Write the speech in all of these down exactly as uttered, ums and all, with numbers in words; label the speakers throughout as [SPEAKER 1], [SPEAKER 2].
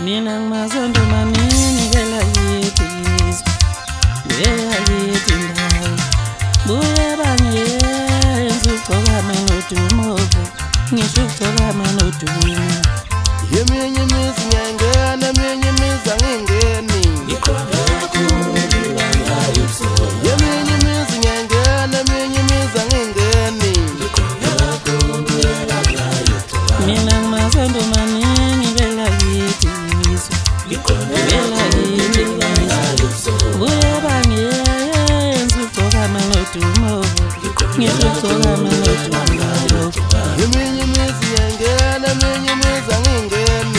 [SPEAKER 1] Mina ngimazondo maningi vela yithi Wela yithi ndawo Buye bangiyenza ugcokama nodumovo Ngisho ugcokama nodumo
[SPEAKER 2] Yeminye imizi ngiyangena, eminye imizi angingeni Yeminye imizi ngiyangena, eminye imizi angingeni
[SPEAKER 1] Mina ngimazondo maningi vela yithi Wela yithi Buye bangiyenza ugcokama nodumovo Ngisho ugcokama nodumo
[SPEAKER 2] Yeminye imizi ngiyangena, eminye imizi angingeni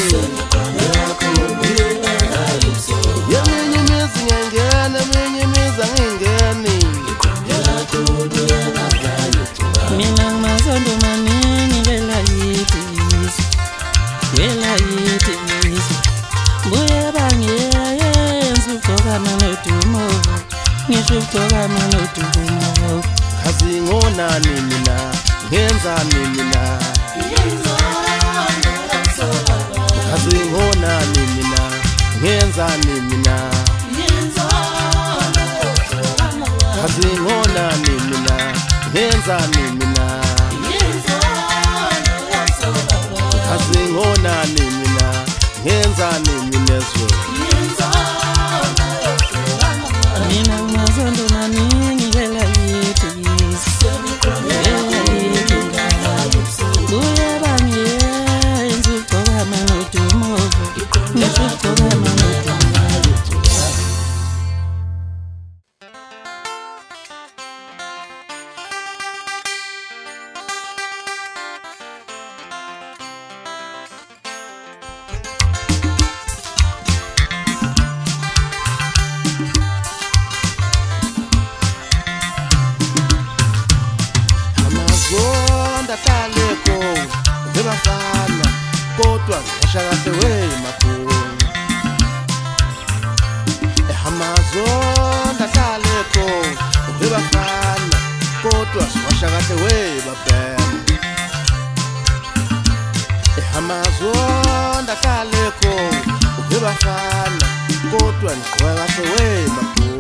[SPEAKER 2] Yeminye imizi ngiyangena, eminye imizi angingeni
[SPEAKER 1] Mina ngimazondo maningi vela yithi Wela yithi Buye bangiyenza ugcokama nodumovo Ngisho ugcokama nodumo
[SPEAKER 2] Kazi ngonani mina, ngenzani mina Kazi ngonani mina, ngenzani mina Kazi ngonani mina, ngenzani mina Kazi ngonani mina, ngenzani mina zwe
[SPEAKER 1] Mina ngimazondo maningi vela yithi Wela yithi Buye bangiyenza ugcokama nodumovo Ngisho ugcokama nodumo
[SPEAKER 2] Amazonda saleko bebafana kodwa ngashakahle we makhulu Amazonda saleko bebafana kodwa ngashakahle we babhema Amazonda saleko bebafana kodwa ngashakahle we makhulu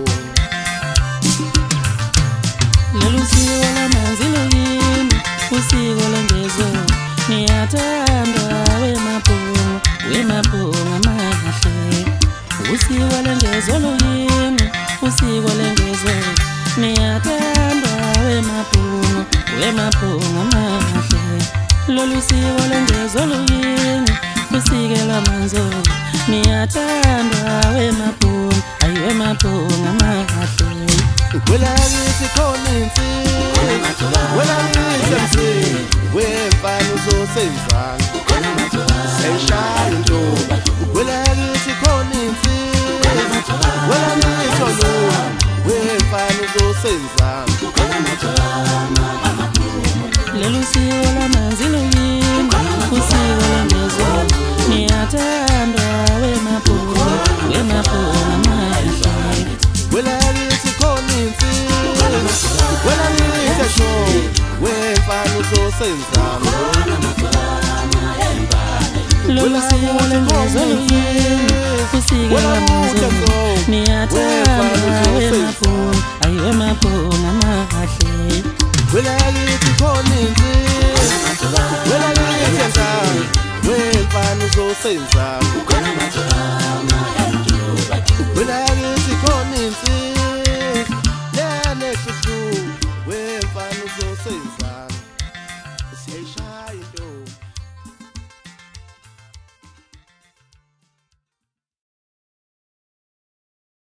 [SPEAKER 1] Lelu siko lamanzi luyini, usiko lengezwe Niyathandwa wemaphungu, wemaphungu amahle Usiko lengezwe luyini, usiko lengezwe Niyathandwa wemaphungu, wemaphungu amahle Lolu siko lengezwe luyini, usiko lamanzi Niyathandwa wemaphungu, ayi wemaphungu amahle
[SPEAKER 2] Wela ngithi khona insizwa Wela ngithi msini Wemfana uzosenzani Seyishaya intombi Wela ngithi khona insizwa Wela ngithi olunga Wemfana uzosenzani
[SPEAKER 1] Lelu siko lamanzi luyini, usiko lengezwe Niyathandwa wemaphungu, wemaphungu amahle
[SPEAKER 2] Wela ngithi khona insizwa Wela ngithi esho Wemfana uzosenzani
[SPEAKER 1] Lolu siko lengezwe luyini, usiko lamanzi Niyathandwa wemaphungu, ayi wemaphungu amahle
[SPEAKER 2] Wela ngithi khona insizwa Wela ngithi enzani Wemfana uzosenzani